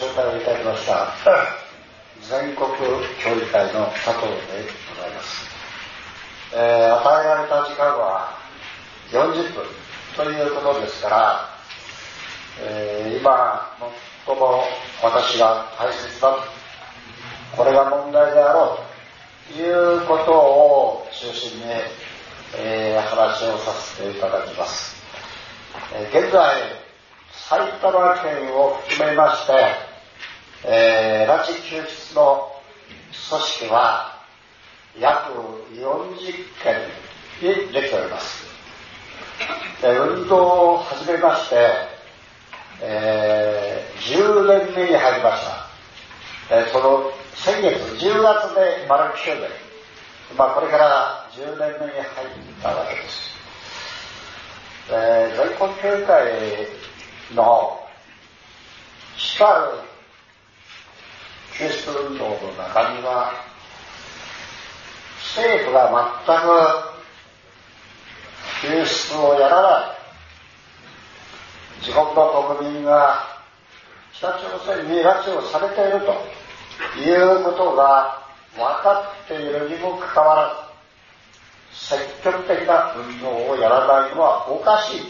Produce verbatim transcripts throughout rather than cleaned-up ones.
介をいただきました全国協議会の佐藤でございます。えー、与えられた時間はよんじゅっぷんということですから、えー、今最も私が大切だと、これが問題であろうということを中心に、えー、話をさせていただきます。えー、現在埼玉県を含めまして、えー、拉致救出の組織は約よんじゅっけんにできております。で、運動を始めまして、えー、じゅうねんめに入りました。えー、その先月じゅうがつで丸きゅうねん、まあ、これからじゅうねんめに入ったわけです。えー、全国協議会の主たる救出運動の中には、政府が全く救出をやらない、自国の国民が北朝鮮に拉致をされているということが分かっているにもかかわらず、積極的な運動をやらないのはおかしい。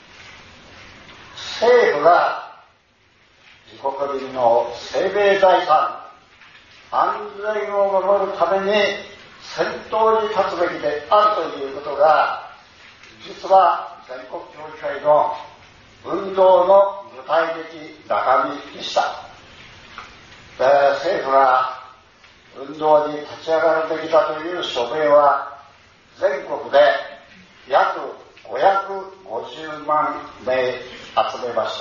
政府が自国民の生命財産、安全を守るために先頭に立つべきであるということが、実は全国協議会の運動の具体的中身でした。で、政府が運動に立ち上がるべきだという署名は全国で約ごひゃくごじゅうまんめい集めました。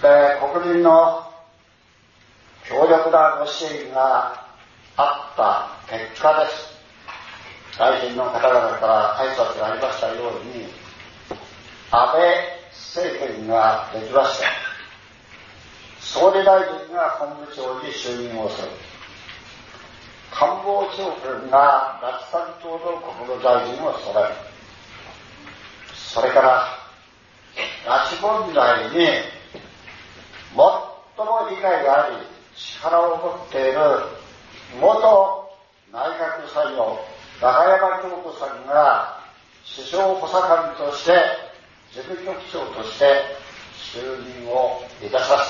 で、国民の強力なご支援があった結果です。大臣の方々から挨拶がありましたように、安倍政権ができました。総理大臣が本部長に就任をする。官房長官が拉致担当の国務大臣を務める。それから拉致問題に最も理解があり力を持っている元内閣参与中山京子さんが首相補佐官として事務局長として就任をいたしました。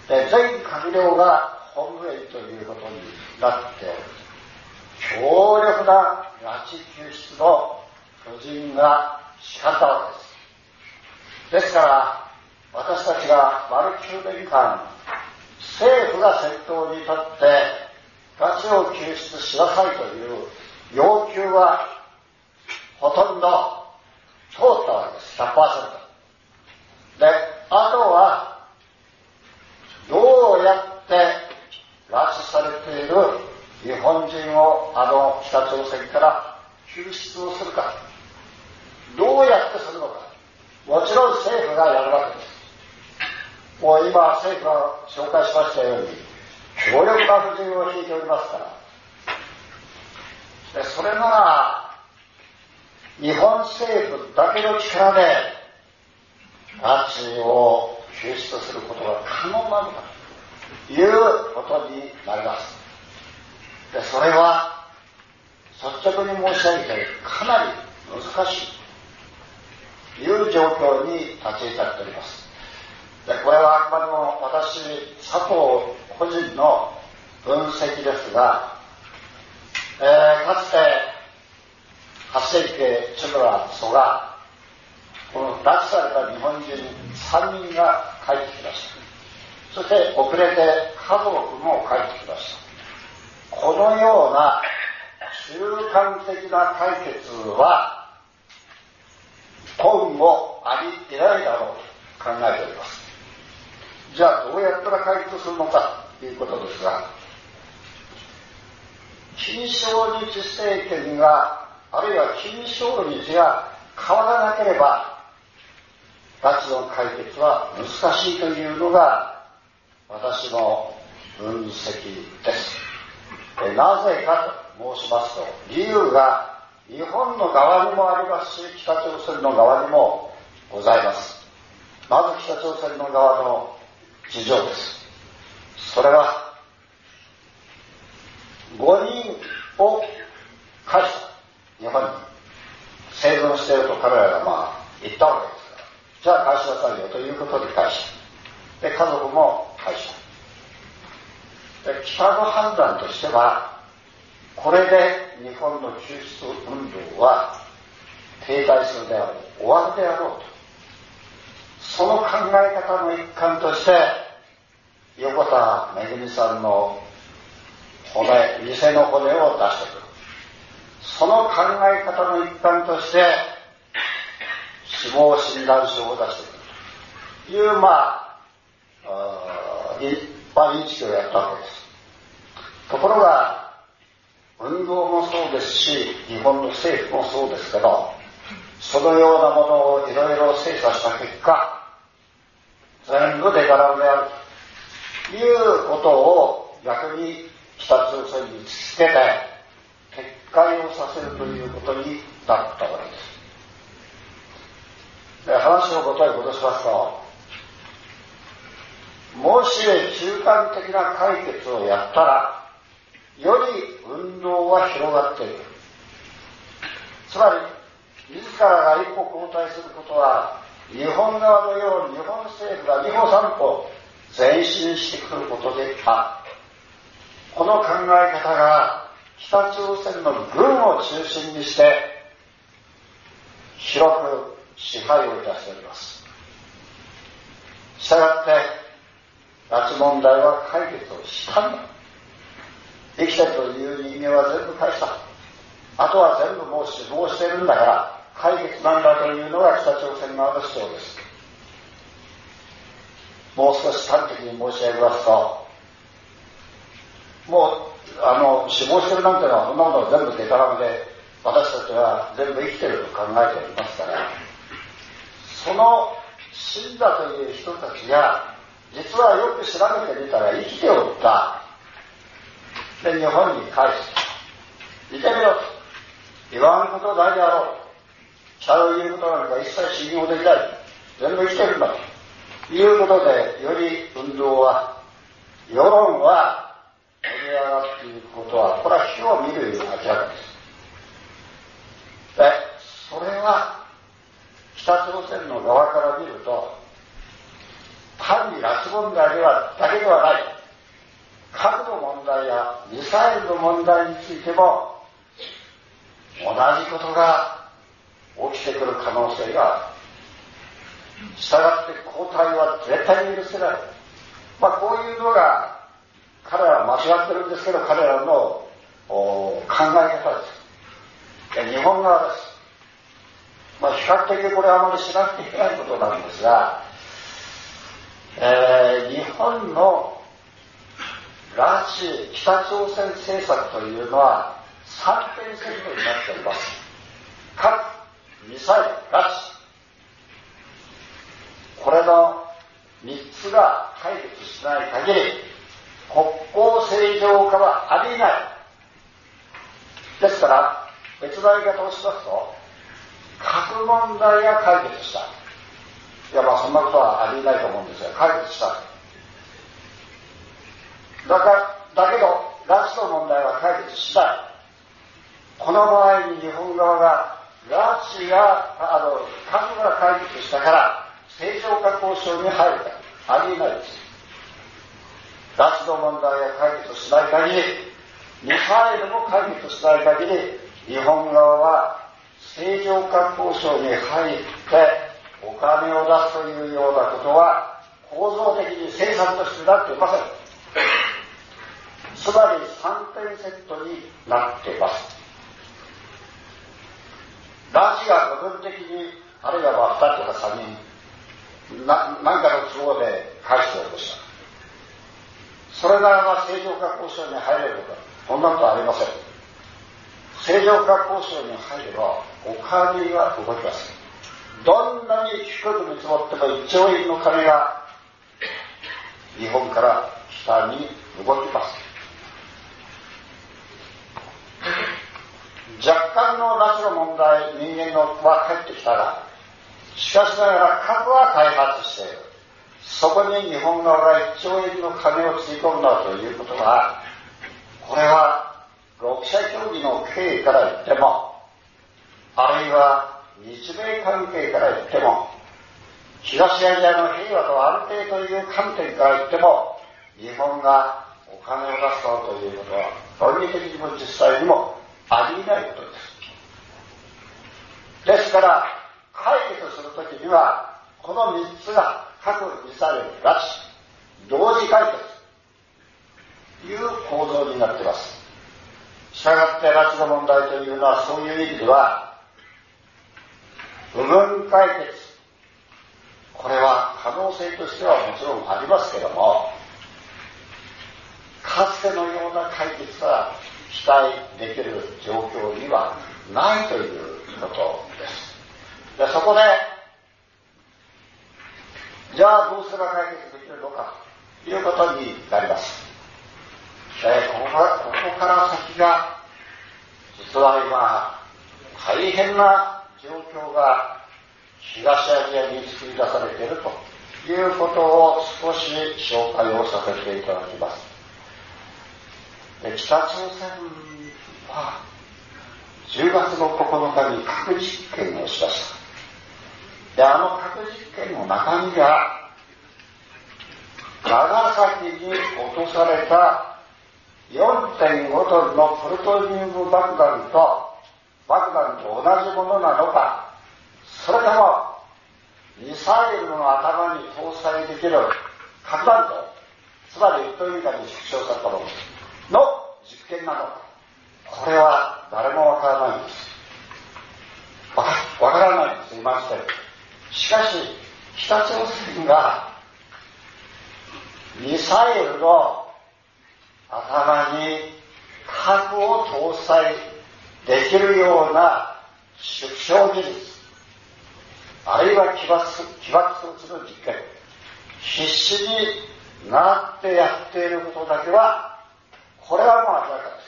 で、全閣僚が本部員ということになっており、強力な拉致救出の巨人が敷かれたわけです。ですから私たちが丸きゅうねんかん政府が先頭に立って拉致を救出しなさいという要求はほとんど通ったわけです。 ひゃくパーセント で、あとはどうやって拉致されている日本人をあの北朝鮮から救出をするか、どうやってするのか、もちろん政府がやるわけです。もう今政府が紹介しましたように強力な布陣を引いておりますから、でそれなら日本政府だけの力で拉致を救出することが可能なのかということになります。でそれは率直に申し上げてかなり難しいという状況に立ち至っております。でこれはあくまでも私佐藤個人の分析ですが、えー、かつて発生系津村曽我、この拉致された日本人さんにんが帰ってきました。そして遅れて家族も帰ってきました。このような中間的な解決は今後あり得ないだろうと考えております。じゃあどうやったら解決するのかということですが、金正日政権があるいは金正日が変わらなければ拉致の解決は難しいというのが私の分析です。えなぜかと申しますと、理由が日本の側にもありますし北朝鮮の側にもございます。まず北朝鮮の側の事情です。それはごにんを返した。日本に生存していると彼らがまあ言ったわけですから、じゃあ返しなさいよということで返した。で、家族も返した。で、北の判断としては、これで日本の救出運動は停滞するであろう、終わるであろうと。その考え方の一環として、横田めぐみさんの骨、偽の骨を出してくる。その考え方の一環として、死亡診断書を出してくるという、まあ、一般認識をやったわけです。ところが、運動もそうですし、日本の政府もそうですけど、そのようなものをいろいろ精査した結果、全部デカラムであるということを逆に北朝鮮に突きつけて撤回をさせるということになったわけです。で、話をことに戻しますと、もし中間的な解決をやったら、より運動は広がっていく。つまり、自らが一歩後退することは、日本側のように日本政府が二歩三歩前進してくることである。この考え方が北朝鮮の軍を中心にして広く支配をいたしております。したがって拉致問題は解決をしたんだ。生きてるという人間は全部返した。あとは全部もう死亡してるんだから解決なんだというのが北朝鮮側の主張です。もう少し端的に申し上げますと、もうあの死亡してるなんてのはそんなもの全部デタラメで私たちは全部生きてると考えておりますから、その死んだという人たちが実はよく調べてみたら生きておった。で、日本に返す。見てみろと。言わんことないであろう。茶を言うことなんか一切信用できない。全部生きてるんだということで、より運動は、世論は盛り上がっていることは、これは火を見るように明らかです。で、それは北朝鮮の側から見ると、単に拉致問題ではだけではない。核の問題やミサイルの問題についても、同じことが起きてくる可能性がある。したがって交代は絶対に許せない。まあこういうのが彼らは間違ってるんですけど、彼らの考え方です。日本側です。まあ比較的これはあまり知らなきゃいけないことなんですが、えー、日本の拉致北朝鮮政策というのは三点セットになっております。核、ミサイル、拉致。これの三つが解決しない限り、国交正常化はありえない。ですから、別の言い方をしますと、核問題が解決した。いや、まあそんなことはありえないと思うんですが、解決した。だから、だけど、拉致の問題は解決しない。この場合に日本側が、拉致が、あの、核が解決したから、正常化交渉に入るか、ありえないです。拉致の問題が解決しない限り、ミサイルも解決しない限り、日本側は正常化交渉に入ってお金を出すというようなことは構造的に生産としてなっていません。つまりさんてんセットになっています。拉致が部分的に、あるいはまあふたりとかさんにん、な何かの都合で返しておりました。それならば正常化交渉に入れるのか、そんなことはありません。正常化交渉に入ればお金が動きます。どんなに低く見積もってもいっちょうえんの金が日本から北に動きます。若干の拉致の問題、人間のは帰ってきたら、しかしながら核は開発している。 そこに日本側がいっちょうえんの金をつぎ込んだということは、これはろく者協議の経緯から言っても、あるいは日米関係から言っても、東アジアの平和と安定という観点から言っても、日本がお金を出そうということは論理的にも実際にもありえないことです。ですから解決するときにはこのみっつが核ミサイル拉致同時解決という構造になっています。したがって拉致の問題というのはそういう意味では部分解決、これは可能性としてはもちろんありますけども、かつてのような解決が期待できる状況にはないということです。で、そこでじゃあどうすれば解決できるのかということになります。で、ここから、ここから先が実は今大変な状況が東アジアに作り出されているということを少し紹介をさせていただきます。で、北朝鮮はじゅうがつのここのかに核実験をしました。で、あの核実験の中身が長崎に落とされた よんてんご トンのプルトニウム爆弾と爆弾と同じものなのか、それともミサイルの頭に搭載できる核弾頭、つまりウッドインカに縮小されたものの実験なのか、これは誰もわからないんです。わか、わからないんです、今してる。しかし北朝鮮がミサイルの頭に核を搭載できるような縮小技術、あるいは起爆、起爆装置の実験、必死になってやっていることだけは、これはもう明らか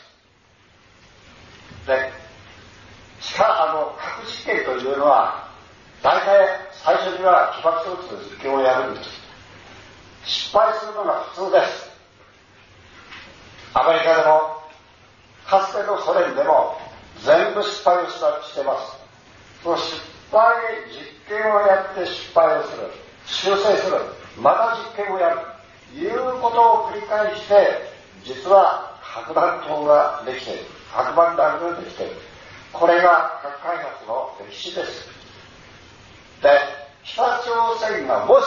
です。で、しかあの核実験というのは大体最初には起爆装置の実験をやるんです。失敗するのが普通です。アメリカでもかつてのソ連でも全部失敗をしてます。その失敗、実験をやって失敗をする、修正する、また実験をやるということを繰り返して、実は核弾頭ができている、核爆弾ができている。これが核開発の歴史です。で、北朝鮮がもし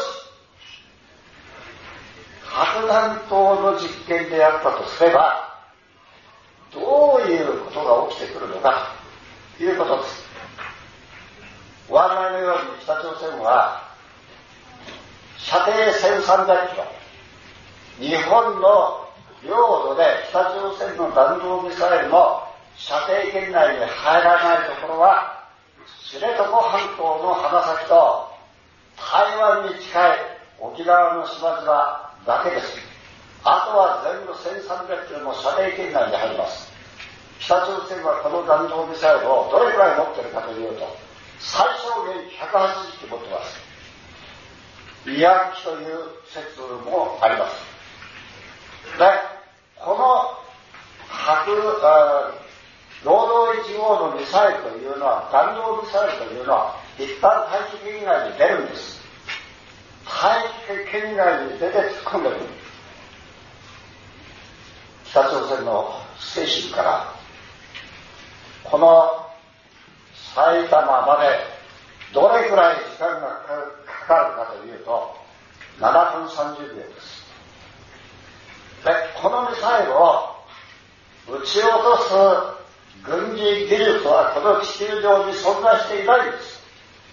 核弾頭の実験であったとすれば、どういうことが起きてくるのかということです。ご案内のように北朝鮮は射程せんさんびゃくキロ、日本の領土で北朝鮮の弾道ミサイルの射程圏内に入らないところは知床半島の鼻先と台湾に近い沖縄の島々だけです。あとは全部せんさんびゃくキロの射程圏内に入ります。北朝鮮はこの弾道ミサイルをどれくらい持っているかというと、最小限ひゃくはちじゅっき持ってます。にひゃくきという説もあります。で、この核労働いち号のミサイルというのは、弾道ミサイルというのは一旦大気圏外に出るんです。大気圏外に出て突っ込んでる。北朝鮮のステーションからこの埼玉までどれくらい時間がかかるかというとななふんさんじゅうびょうです。で、このミサイルを撃ち落とす軍事技術はこの地球上に存在していないんです。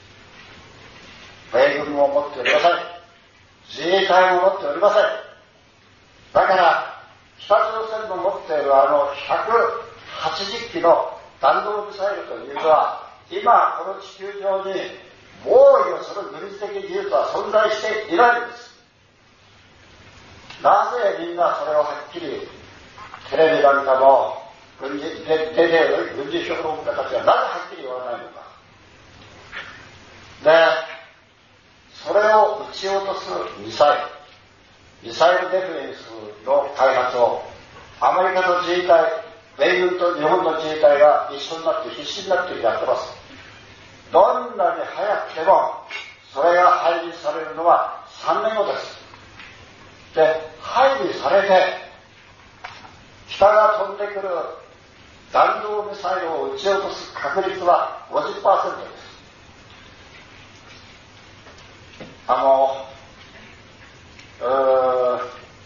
米軍も持っておりません。自衛隊も持っておりません。だから北朝鮮の持っているあのひゃくはちじゅっきの弾道ミサイルというのは今この地球上に防御する軍事的技術は存在していないんです。なぜみんなそれをはっきりテレビなんかの軍事出ている軍事評論家たちはなぜはっきり言わないのか。で、 それを撃ち落とすミサイル、ミサイルデフェンスの開発をアメリカと自衛隊、米軍と日本の自衛隊が一緒になって必死になってやってます。どんなに早くてもそれが配備されるのはさんねんごです。で、配備されて北が飛んでくる弾道ミサイルを撃ち落とす確率は ごじゅっパーセント です。あのうー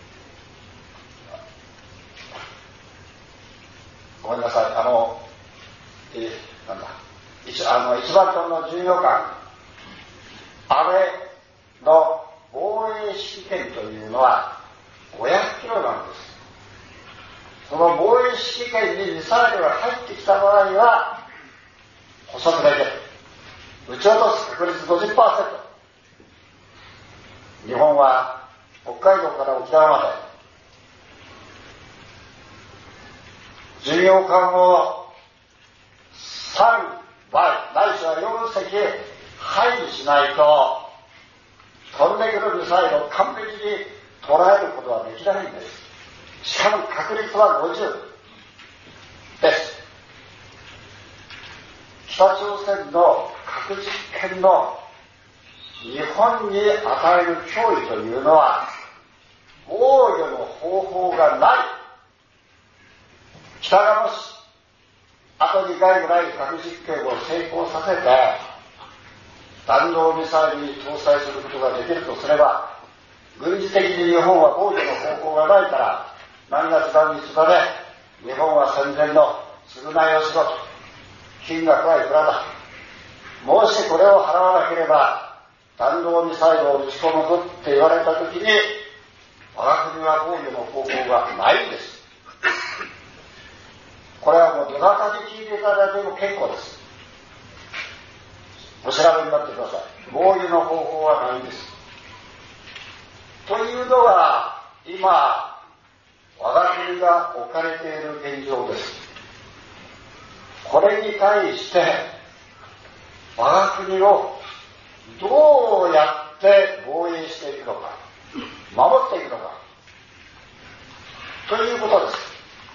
ごめんなさい、あの、えー、なんだ一あの一番トンの巡洋艦あれの防衛指揮権というのはごひゃくキロなんです。その防衛指揮権にミサイルが入ってきた場合は捕捉できる。撃ち落とす確率 ごじゅっパーセント。日本は北海道から沖縄まで巡洋艦をさんばいないしはよんせき配備しないと飛んでくるミサイルを完璧に捉えることはできないんです。しかも確率はごじゅうです。北朝鮮の核実験の日本に与える脅威というのは防御の方法がない。北がもしあとにかいぐらい核実験を成功させて弾道ミサイルに搭載することができるとすれば、軍事的に日本は防御の方法がないから何月何日まで日本は戦前の償いをしろと、金額はいくらだ、もしこれを払わなければ弾道ミサイルを撃ち込むぞって言われたときに我が国は防御の方法がないんです。これはもうどなたに聞いていただいても結構です。お調べになってください。防御の方法はないんです。というのが今我が国が置かれている現状です。これに対して我が国をどうやって防衛していくのか、守っていくのかということです。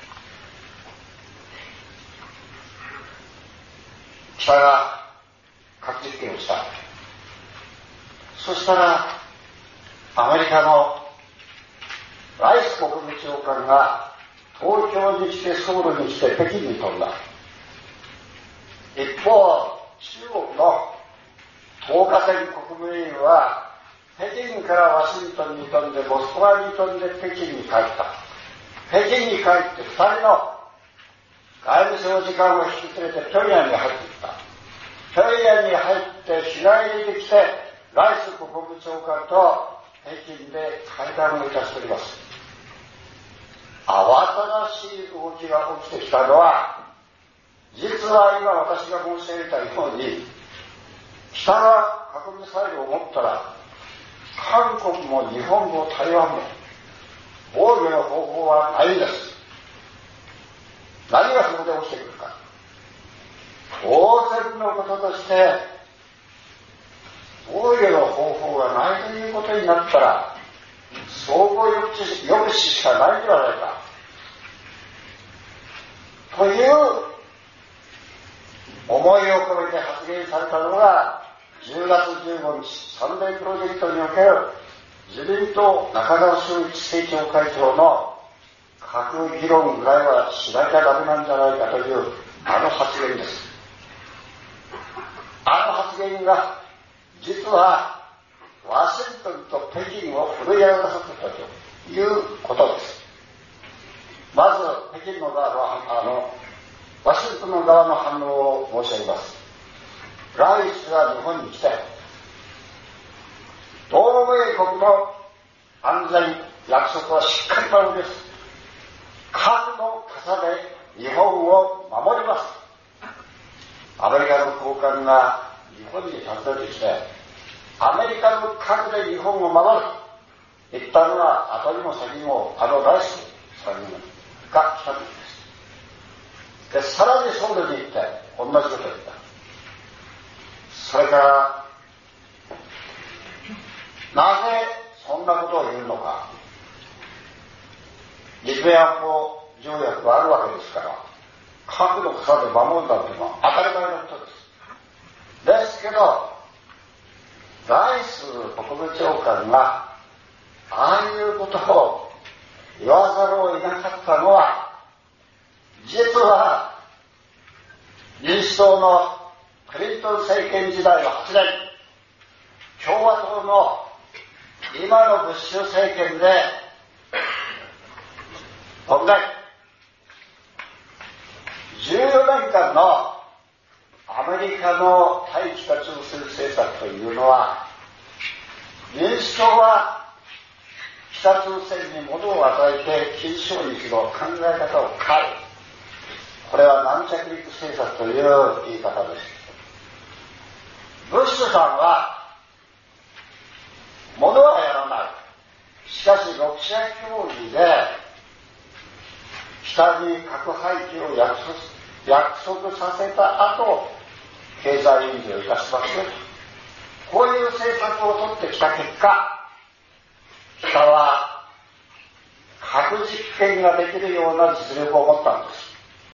北が核実験をした。そしたらアメリカのライス国務長官が東京に来てソウルに来て北京に飛んだ。一方中国の東華線国務委員は北京からワシントンに飛んでモスクワに飛んで北京に帰った。北京に帰ってふたりの外務省次官を引き連れて平壌に入っていった。平壌に入って日帰りで来てライス国務長官と北京で会談をいたしております。慌ただしい動きが起きてきたのは、実は今私が申し上げたように、北が核ミサイルを持ったら韓国も日本も台湾も防御の方法はないんです。何がそこで起きてくるか。当然のこととして防御の方法がないということになったら相互抑止、抑止しかないんではないかという思いを込めて発言されたのがじゅうがつじゅうごにちサンデープロジェクトにおける自民党中川俊一政調会長の核議論ぐらいはしなきゃダメなんじゃないかというあの発言です。あの発言が実はワシントンと北京を震え上がらせたということです。まず北京の側のあのワシントンの側の反応を申し上げます。ライスが日本に来て同盟国の安全約束はしっかり守ります。核の傘で日本を守ります。アメリカの高官が日本に訪ねてきてアメリカの核で日本を守る言ったのは後にも先にもあのライスさんにんが来た時です。でさらにソウルに行って同じことを言った。それからなぜそんなことを言うのか。陸安保条約があるわけですから、核の傘で守るんだというのは当たり前のことです。ですけど、ライス国務長官がああいうことを言わざるを得なかったのは、実は民主党のクリントン政権時代の発言、共和党の今のブッシュ政権で国内じゅうよねんかんのアメリカの対北朝鮮政策というのは、民主党は北朝鮮に物を与えて緊張日の考え方を変える。これは軟着陸政策という言い方です。ブッシュさんは物はやらない。しかしロシア協議で北に核廃棄を約束、約束させた後、経済援助をいたしますよと。こういう政策を取ってきた結果、北は核実験ができるような実力を持ったんです。